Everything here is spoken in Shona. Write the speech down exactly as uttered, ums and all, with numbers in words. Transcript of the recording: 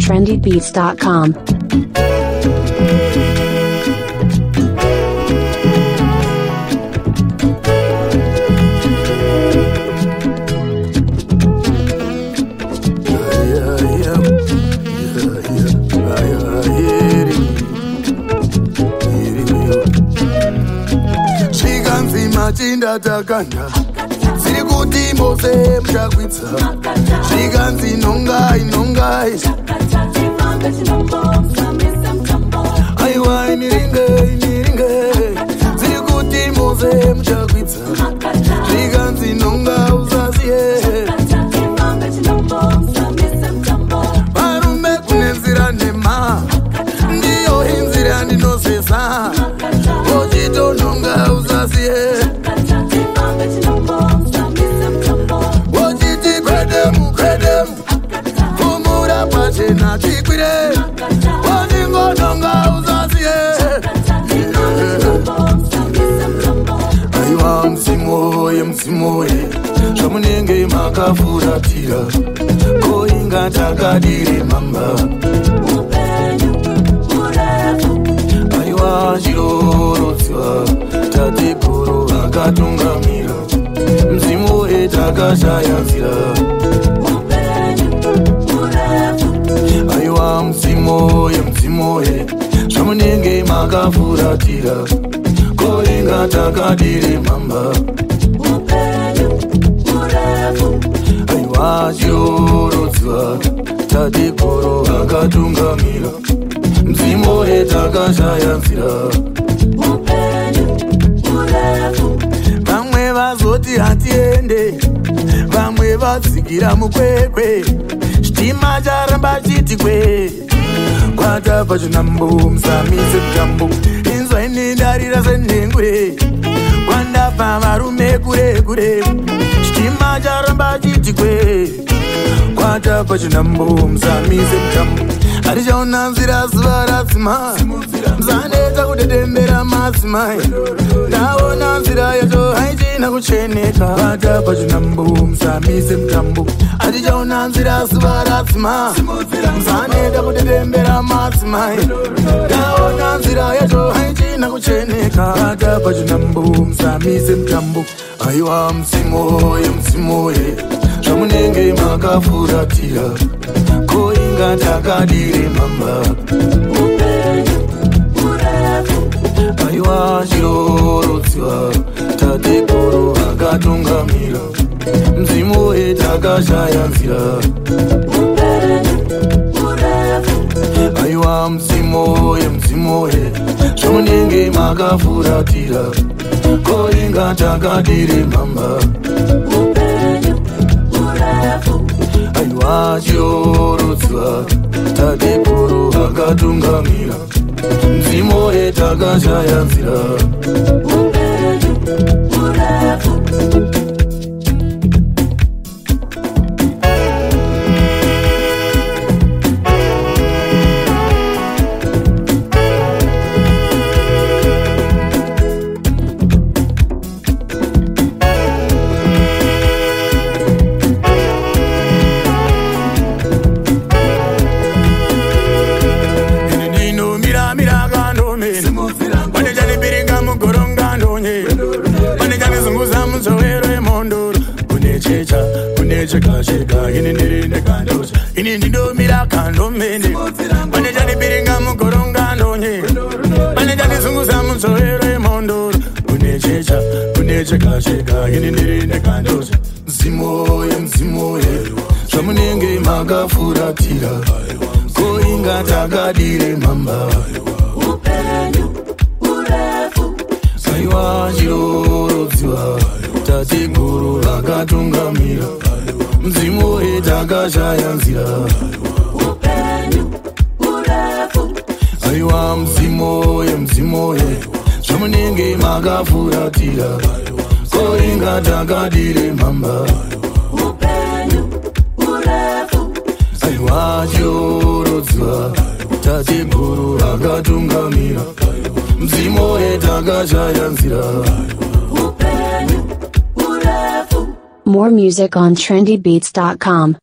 trendy beats dot com. Machinda takanda siri kuti mose mchakwitsa zvikanzi nongai nongai aiwa imiringe imiringe siri kuti mose mchakwitsa zvikanzi nonga usaziye varume kunenzira nhema ndiyo inzira ndinosesa ochitononga usaziye na chikwire waningononga uzazie aiwa msimoye msimoye zvamunenge makafuratira koinga takadire mamba aiwa chirorodzwa tategoro akatungamira msimoye takashaya nzira aiwa msimoye msimoye zvamunenge makafuratira koinga takadire mamba aiwa chirorodzwa tategoro akatungamira msimoye takashaya nzira vamwe vazoti hatiende vamwe vadzikira mukwekwe chitima charamba chiti kwe kwata pachinambo musamise mutambo inzwa ini ndarira senhengure kwandafa varume kure kure chitima charamba chiti kwe kwata pachinambo musamise mutambo hatichaona nzira zuva ratsima muzaneta kudedembera madzimai ndaona nzira yacho haichina kucheneka kwata pachinambo musamise mutambo hatichaona nzira zuva ratsima muzaneta kudedembera madzimai ndaona nzira yacho haichina kucheneka kwata pachinambo musamise mutambo aiwa msimoye msimoye zvamunenge makafuratira koinga takadire mamba aiwa chirorodzwa tategoro akatungamira msimoye takashaya nzira aiwa msimoye msimoye zvamunenge makafuratira koinga takadire mamba aiwa chirorodzwa tategoro akatungamira msimoye takashaya nzira cheka cheka ini ndiri nekandocha ini ndidomira kandomene pane chanibiringa mugoronga ndonye pane chanizunguza munzovero yemondoro kune checha kune cheka cheka ini ndiri nekandocha mzimoye mzimoye zvamunenge makafuratira koinga takadire mamba aiwa chirorodzwa tategoro akatungamira msimoye takashaya nzira aiwa msimoye msimoye zvamunenge makafuratira koinga takadire mamba aiwa chirorodzwa tategoro akatungamira msimoye takashaya nzira. More music on trendy beats dot com.